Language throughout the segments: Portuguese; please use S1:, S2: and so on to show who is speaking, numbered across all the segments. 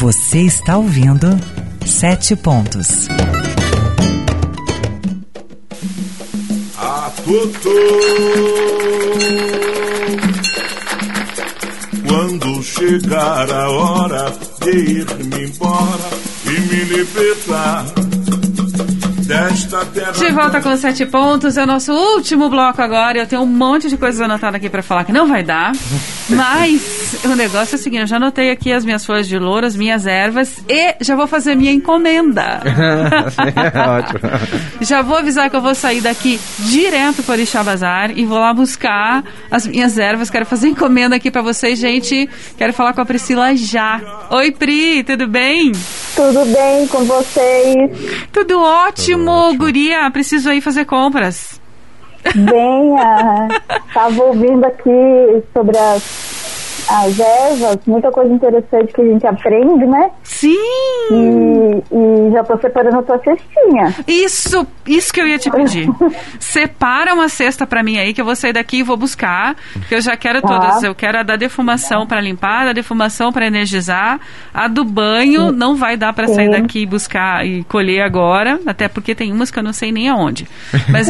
S1: Você está ouvindo 7 Pontos.
S2: Quando chegar a hora de ir-me embora e me libertar desta terra...
S3: De volta com 7 Pontos, é o nosso último bloco agora. Eu tenho um monte de coisas anotadas aqui pra falar que não vai dar, mas o negócio é o seguinte, eu já anotei aqui as minhas folhas de louro, as minhas ervas e já vou fazer minha encomenda.
S4: Ótimo.
S3: Já vou avisar que eu vou sair daqui direto para o Orixá Bazar e vou lá buscar as minhas ervas. Quero fazer encomenda aqui pra vocês, gente. Quero falar com a Priscila já. Oi, Pri, tudo bem?
S5: Tudo bem com vocês?
S3: Tudo ótimo, guria. Preciso aí fazer compras.
S5: Bem, estava ouvindo aqui sobre as ervas, muita coisa interessante que a gente aprende, né?
S3: Sim!
S5: E já tô separando a tua cestinha.
S3: Isso que eu ia te pedir. Separa uma cesta pra mim aí, que eu vou sair daqui e vou buscar, que eu já quero todas. Eu quero a da defumação pra limpar, a da defumação pra energizar, a do banho não vai dar pra sair daqui e buscar e colher agora, até porque tem umas que eu não sei nem aonde. Mas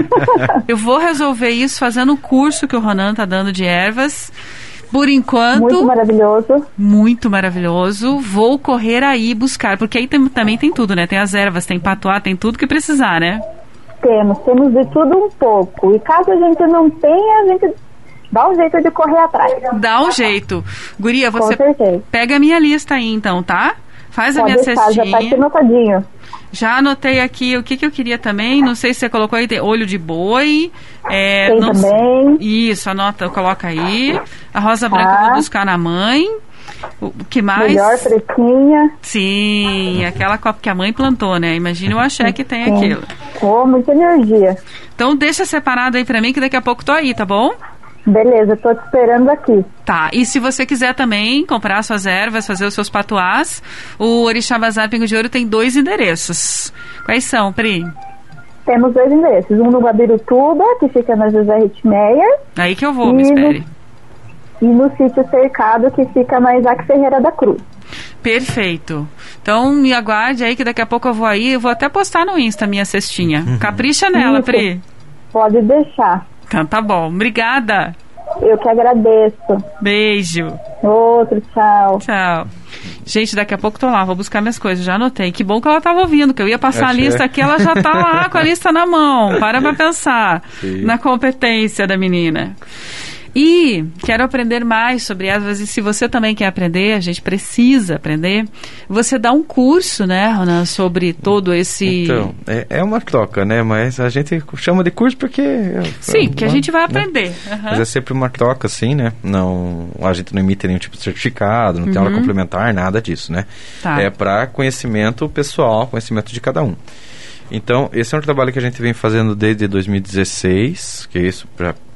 S3: eu vou resolver isso fazendo o curso que o Ronan tá dando de ervas. Por enquanto...
S5: Muito maravilhoso.
S3: Muito maravilhoso. Vou correr aí buscar, porque aí também tem tudo, né? Tem as ervas, tem patuá, tem tudo que precisar, né?
S5: Temos de tudo um pouco. E caso a gente não tenha, a gente dá um jeito de correr atrás.
S3: Dá um jeito. Guria, você pega a minha lista aí então, tá? Faz a minha cestinha.
S5: Já tá aqui anotadinho.
S3: Já anotei aqui o que eu queria também. Não sei se você colocou aí, tem olho de boi.
S5: Tem também.
S3: Isso, coloca aí. A rosa branca eu vou buscar na mãe. O que mais?
S5: Melhor fresquinha.
S3: Sim, aquela copa que a mãe plantou, né? Imagina o axé que tem aquilo.
S5: Muita energia.
S3: Então deixa separado aí pra mim que daqui a pouco tô aí, tá bom?
S5: Beleza, tô te esperando aqui.
S3: Tá, e se você quiser também comprar suas ervas, fazer os seus patuás, o Orixá Bazar Pingo de Ouro tem 2 endereços. Quais são, Pri?
S5: Temos 2 endereços, um no Guabirutuba, que fica na José Ritmeyer.
S3: Aí que eu vou, me espere.
S5: E no sítio Cercado, que fica na Isaac Ferreira da Cruz.
S3: Perfeito. Então me aguarde aí que daqui a pouco eu vou aí, eu vou até postar no Insta minha cestinha. Capricha nela, Pri.
S5: Pode deixar.
S3: Então tá bom, obrigada.
S5: Eu que agradeço.
S3: Beijo.
S5: Outro, tchau.
S3: Tchau. Gente, daqui a pouco tô lá, vou buscar minhas coisas, já anotei. Que bom que ela tava ouvindo, que eu ia passar a lista aqui, ela já tá lá com a lista na mão. Para pra pensar na competência da menina. E quero aprender mais sobre ervas, e se você também quer aprender, a gente precisa aprender, você dá um curso, né, Ronan, sobre todo esse...
S4: Então, é uma troca, né, mas a gente chama de curso porque...
S3: Sim, porque a gente vai aprender.
S4: Né? Mas é sempre uma troca, assim, né, não, a gente não emite nenhum tipo de certificado, não tem aula complementar, nada disso, né.
S3: Tá.
S4: É para conhecimento pessoal, conhecimento de cada um. Então, esse é um trabalho que a gente vem fazendo desde 2016, que é isso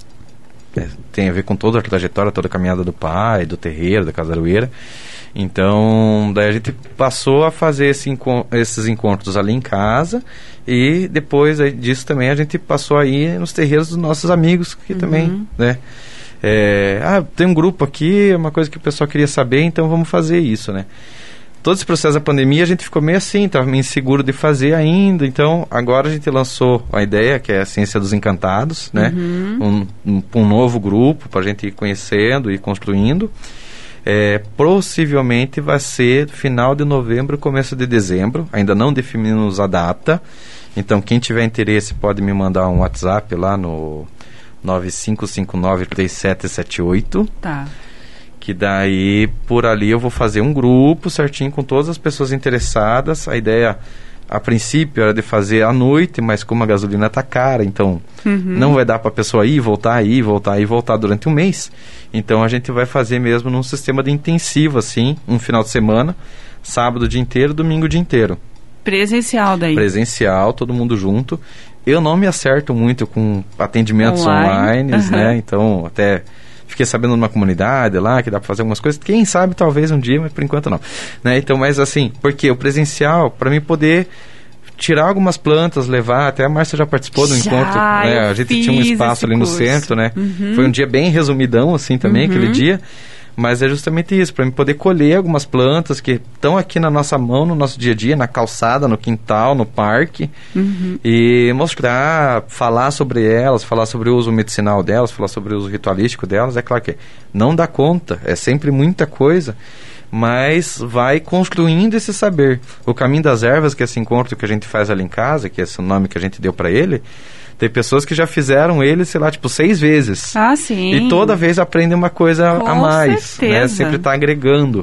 S4: tem a ver com toda a trajetória, toda a caminhada do pai, do terreiro, da casaroeira. Então, daí a gente passou a fazer esses encontros ali em casa, e depois disso também a gente passou a ir nos terreiros dos nossos amigos, que também, né? Tem um grupo aqui, uma coisa que o pessoal queria saber, então vamos fazer isso, né? Todo esse processo da pandemia a gente ficou meio assim, estava meio inseguro de fazer ainda. Então agora a gente lançou a ideia, que é a Ciência dos Encantados, né? Um novo grupo para a gente ir conhecendo e construindo. Possivelmente vai ser final de novembro, começo de dezembro. Ainda não definimos a data. Então quem tiver interesse pode me mandar um WhatsApp lá no 95593778.
S3: Tá.
S4: Que daí, por ali, eu vou fazer um grupo certinho com todas as pessoas interessadas. A ideia, a princípio, era de fazer à noite, mas como a gasolina está cara, então não vai dar para a pessoa ir, voltar durante um mês. Então, a gente vai fazer mesmo num sistema de intensivo, assim, um final de semana, sábado o dia inteiro, domingo o dia inteiro.
S3: Presencial daí?
S4: Presencial, todo mundo junto. Eu não me acerto muito com atendimentos online, né? Então, até... Fiquei sabendo numa comunidade lá que dá para fazer algumas coisas. Quem sabe talvez um dia, mas por enquanto não. Né? Então, mas assim, porque o presencial, para mim poder tirar algumas plantas, levar, até a Márcia já participou do encontro. Né? A gente tinha um espaço ali no centro, né? Foi um dia bem resumidão, assim, também, aquele dia. Mas é justamente isso, para mim poder colher algumas plantas que estão aqui na nossa mão, no nosso dia a dia, na calçada, no quintal, no parque, e mostrar, falar sobre elas, falar sobre o uso medicinal delas, falar sobre o uso ritualístico delas. É claro que não dá conta, é sempre muita coisa, mas vai construindo esse saber. O Caminho das Ervas, que é esse encontro que a gente faz ali em casa, que é esse nome que a gente deu para ele, tem pessoas que já fizeram ele, sei lá, 6 vezes.
S3: Ah, sim.
S4: E toda vez aprendem uma coisa
S3: Com
S4: a mais.
S3: certeza.
S4: Né? Sempre está agregando.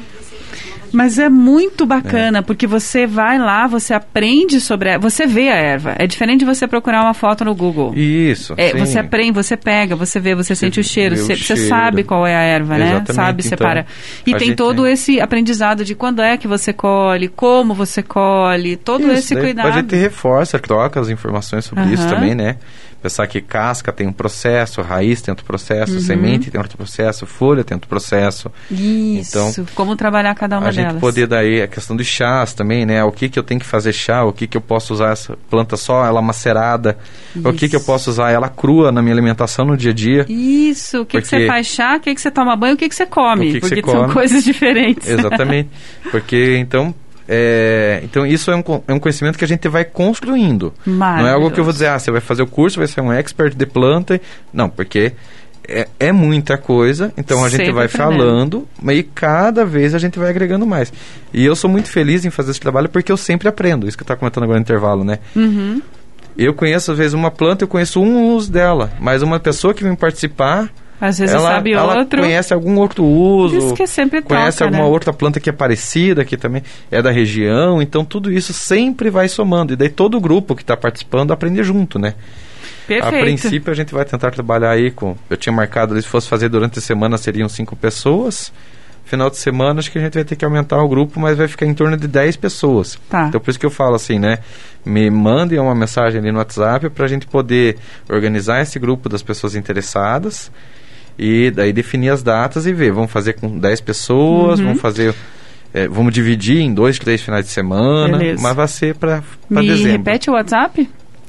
S3: Mas é muito bacana, porque você vai lá, você aprende sobre... Você vê a erva. É diferente de você procurar uma foto no Google.
S4: Isso, sim.
S3: Você aprende, você pega, você vê, você sente o cheiro. Você sabe qual é a erva, né?
S4: Exatamente.
S3: Sabe, separa.
S4: Então,
S3: e tem todo esse aprendizado de quando é que você colhe, como você colhe, todo esse cuidado.
S4: A gente reforça, troca as informações sobre isso também, né? Pensar que casca tem um processo, raiz tem outro processo, semente tem outro processo, folha tem outro processo.
S3: Isso, então, como trabalhar cada uma delas.
S4: A gente poder daí, a questão de chás também, né? O que eu tenho que fazer chá, o que eu posso usar essa planta só, ela macerada, o que eu posso usar ela crua na minha alimentação no dia a dia.
S3: Isso, o que você faz chá, o que você toma banho, o que você come, porque são coisas diferentes.
S4: Exatamente, porque então isso é um conhecimento que a gente vai construindo. Não é algo que eu vou dizer, você vai fazer o curso, vai ser um expert de planta. Não, porque é muita coisa, então a gente vai falando e cada vez a gente vai agregando mais. E eu sou muito feliz em fazer esse trabalho porque eu sempre aprendo, isso que eu estava comentando agora no intervalo, né? Eu conheço, às vezes, uma planta, eu conheço um uso dela, mas uma pessoa que vem participar...
S3: Às vezes sabe outro.
S4: Ela conhece algum outro uso.
S3: Isso que é sempre
S4: conhece alguma outra planta que é parecida, que também é da região. Então, tudo isso sempre vai somando. E daí todo o grupo que está participando aprende junto, né?
S3: Perfeito.
S4: A princípio, a gente vai tentar trabalhar aí com... Eu tinha marcado, se fosse fazer durante a semana, seriam 5 pessoas. Final de semana, acho que a gente vai ter que aumentar o grupo, mas vai ficar em torno de 10 pessoas.
S3: Tá.
S4: Então, por isso que eu falo assim, né? Me mandem uma mensagem ali no WhatsApp para a gente poder organizar esse grupo das pessoas interessadas. E daí definir as datas e ver, vamos fazer com 10 pessoas, vamos fazer, vamos dividir em 2, 3 finais de semana, mas vai ser para dezembro.
S3: Me repete o WhatsApp?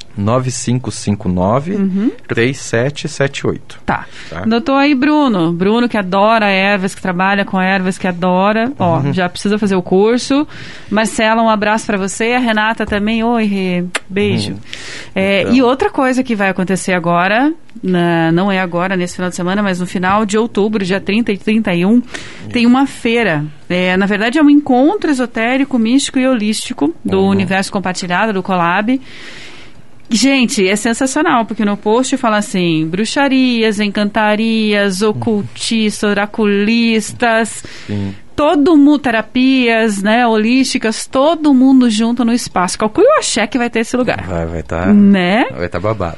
S4: 9559-3778.
S3: Tá. Notou aí, Bruno. Bruno que adora ervas, que trabalha com ervas, que adora. Ó, já precisa fazer o curso. Marcela, um abraço para você. A Renata também. Oi, Rê. Beijo. Então. E outra coisa que vai acontecer agora, não é agora, nesse final de semana, mas no final de outubro, dia 30 e 31, tem uma feira. Na verdade, é um encontro esotérico, místico e holístico do Universo Compartilhado, do Colab. Gente, é sensacional, porque no post fala assim, bruxarias, encantarias, ocultistas, oraculistas, todo mundo, terapias, né, holísticas, todo mundo junto no espaço. Calcule o axé que vai ter esse lugar.
S4: Vai estar,
S3: né?
S4: Vai estar babado.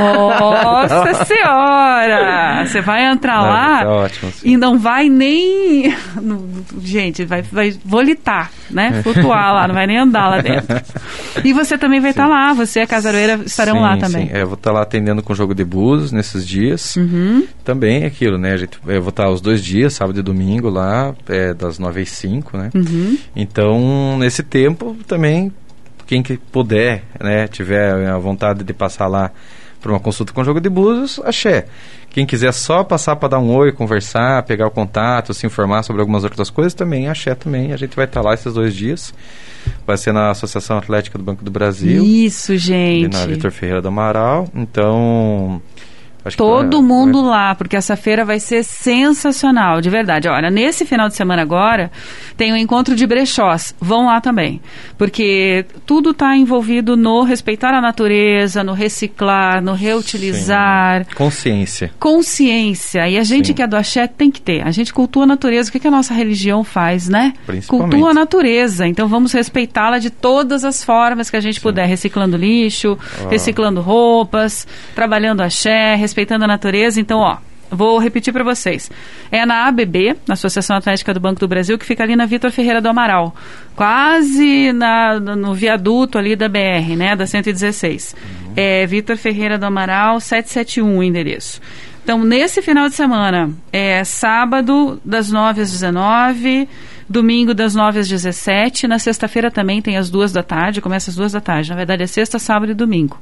S3: Nossa Senhora! Você vai entrar lá
S4: ótimo,
S3: e não vai nem... Gente, vai volitar, né? Flutuar lá, não vai nem andar lá dentro. E você também vai estar lá, você e a Casaroeira estarão lá também.
S4: Sim, eu vou estar lá atendendo com o jogo de búzios nesses dias. Também é aquilo, né? Eu vou estar os 2 dias, sábado e domingo lá, das 9 às 5, né? Então, nesse tempo, também, quem que puder, né, tiver a vontade de passar lá para uma consulta com jogo de búzios, axé. Quem quiser só passar para dar um oi, conversar, pegar o contato, se informar sobre algumas outras coisas, também, axé também. A gente vai estar lá esses 2 dias. Vai ser na Associação Atlética do Banco do Brasil.
S3: Isso, gente.
S4: Na Vitor Ferreira do Amaral. Então...
S3: Todo mundo lá, porque essa feira vai ser sensacional, de verdade. Olha, nesse final de semana agora, tem um encontro de brechós. Vão lá também. Porque tudo está envolvido no respeitar a natureza, no reciclar, no reutilizar.
S4: Consciência.
S3: E a gente que é do axé tem que ter. A gente cultua a natureza. O que a nossa religião faz, né?
S4: Principalmente.
S3: Cultua a natureza. Então vamos respeitá-la de todas as formas que a gente puder. Reciclando lixo, reciclando roupas, trabalhando axé, respeitando a natureza. Então, vou repetir para vocês. É na ABB, na Associação Atlética do Banco do Brasil, que fica ali na Vitor Ferreira do Amaral. Quase no viaduto ali da BR, né? Da 116. É Vitor Ferreira do Amaral, 771 o endereço. Então, nesse final de semana, sábado das 9 às 19, domingo das 9 às 17, na sexta-feira também tem às 2 da tarde, começa às 2 da tarde, na verdade é sexta, sábado e domingo.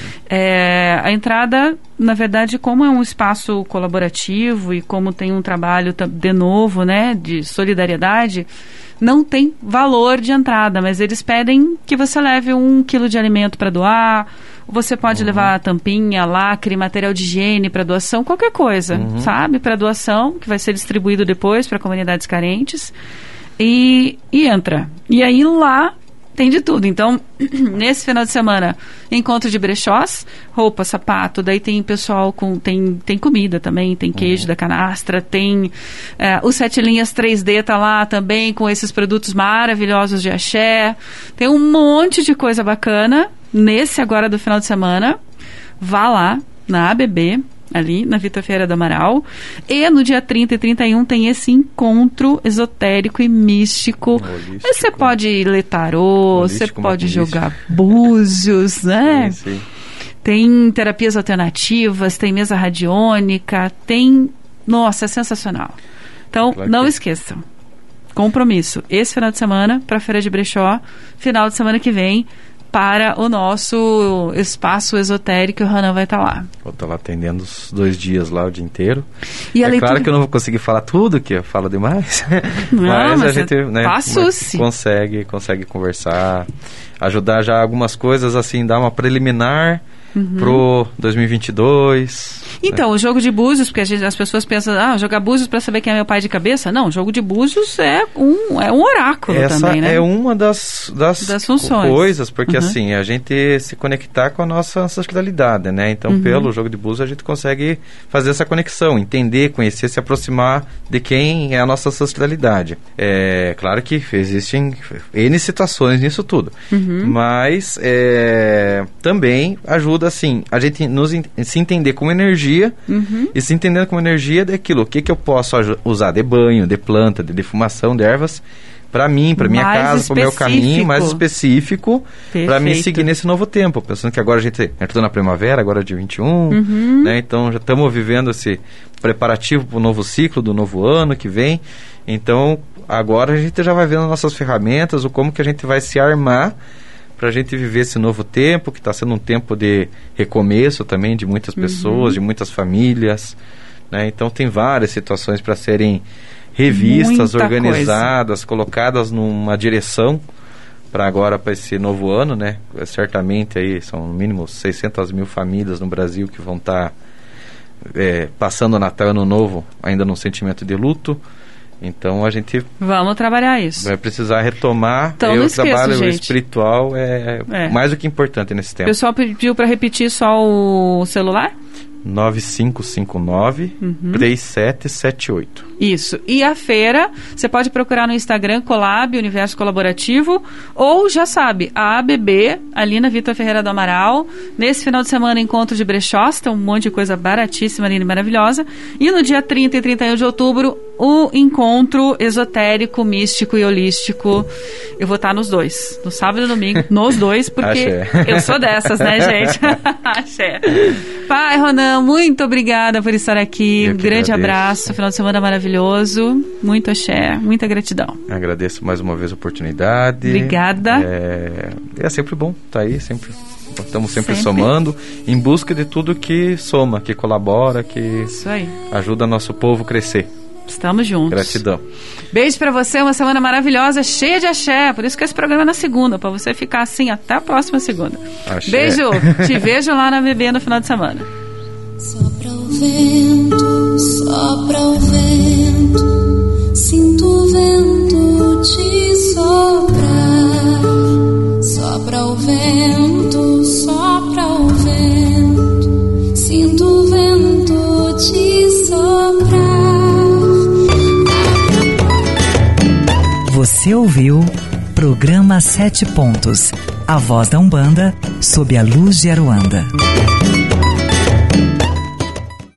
S3: A entrada, na verdade, como é um espaço colaborativo e como tem um trabalho de novo, né, de solidariedade, não tem valor de entrada, mas eles pedem que você leve 1 quilo de alimento para doar. Você pode levar tampinha, lacre, material de higiene para doação, qualquer coisa, sabe? Para doação, que vai ser distribuído depois para comunidades carentes. E entra. E aí lá tem de tudo. Então, nesse final de semana, encontro de brechós, roupa, sapato, daí tem pessoal tem comida também, tem queijo da canastra, tem o 7 Linhas 3D tá lá também com esses produtos maravilhosos de axé. Tem um monte de coisa bacana nesse agora do final de semana. Vá lá na ABB, ali na Vitor Ferreira do Amaral, e no dia 30 e 31 tem esse encontro esotérico e místico. Você pode ler tarô, você pode jogar búzios, né?
S4: Sim.
S3: Tem terapias alternativas, tem mesa radiônica, nossa, é sensacional. Então, não esqueçam, compromisso, esse final de semana para a Feira de Brechó, final de semana que vem, para o nosso espaço esotérico, o Ronan vai estar lá.
S4: Vou estar lá atendendo os 2 dias lá, o dia inteiro.
S3: E
S4: claro que eu não vou conseguir falar tudo, que eu falo demais.
S3: Não,
S4: mas a gente, né,
S3: consegue
S4: conversar, ajudar já algumas coisas, assim, dar uma preliminar pro 2022.
S3: Então, o jogo de búzios, porque as pessoas pensam, jogar búzios para saber quem é meu pai de cabeça. Não, o jogo de búzios é um oráculo também, né?
S4: Essa é uma das
S3: funções.
S4: Coisas, porque assim, a gente se conectar com a nossa ancestralidade, né? Então, pelo jogo de búzios, a gente consegue fazer essa conexão, entender, conhecer, se aproximar de quem é a nossa ancestralidade. É claro que existem N situações nisso tudo, mas também ajuda, assim, a gente se entender como energia, e se entendendo como energia daquilo, o que eu posso usar de banho, de planta, de defumação, de ervas, para mim, para minha casa, para o meu caminho mais específico, para me seguir nesse novo tempo. Pensando que agora a gente entrou na primavera, agora é dia 21, né? Então já estamos vivendo esse preparativo para o novo ciclo do novo ano que vem. Então agora a gente já vai vendo nossas ferramentas, o como que a gente vai se armar para a gente viver esse novo tempo, que está sendo um tempo de recomeço também de muitas pessoas, de muitas famílias, né? Então tem várias situações para serem revistas, organizadas, colocadas numa direção para esse novo ano, né? Certamente aí são no mínimo 600 mil famílias no Brasil que vão estar passando o Natal e Ano Novo ainda num sentimento de luto. Então a gente
S3: vamos trabalhar isso.
S4: Vai precisar retomar.
S3: Então,
S4: o trabalho espiritual é mais do que importante nesse tempo.
S3: O pessoal pediu para repetir só o celular?
S4: 9559-3778.
S3: Isso. E a feira, você pode procurar no Instagram Colab, Universo Colaborativo, ou já sabe, a ABB, ali na Vitor Ferreira do Amaral. Nesse final de semana, encontro de brechós, tem um monte de coisa baratíssima, linda e maravilhosa. E no dia 30 e 31 de outubro, o encontro esotérico, místico e holístico. Eu vou estar nos dois, no sábado e domingo, nos dois, porque eu sou dessas, né, gente? Axé. Pai Ronan, muito obrigada por estar aqui. Um grande abraço, final de semana maravilhoso. Muito axé, muita gratidão.
S4: Agradeço mais uma vez a oportunidade.
S3: Obrigada.
S4: É sempre bom estar aí, estamos sempre somando, em busca de tudo que soma, que colabora, que ajuda nosso povo a crescer.
S3: Estamos juntos.
S4: Gratidão.
S3: Beijo pra você, uma semana maravilhosa, cheia de axé. Por isso que esse programa é na segunda, pra você ficar assim até a próxima segunda.
S4: Axé.
S3: Beijo, te vejo lá na BB no final de semana.
S6: Sopra o vento, sopra o vento, sinto o vento te soprar. Sopra o vento, sopra o vento, sinto o vento te soprar.
S1: Você ouviu Programa 7 Pontos, a voz da Umbanda sob a luz de Aruanda.